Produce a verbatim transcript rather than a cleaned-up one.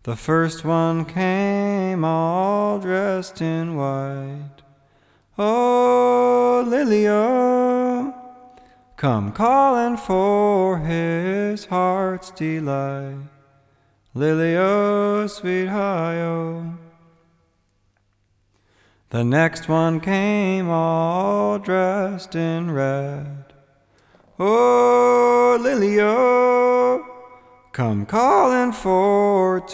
The first one came all dressed in white. Oh, Lily-o, come calling for his heart's delight. Lily-o, sweet high-o. The next one came all dressed in red. Oh, Lily-o, come calling for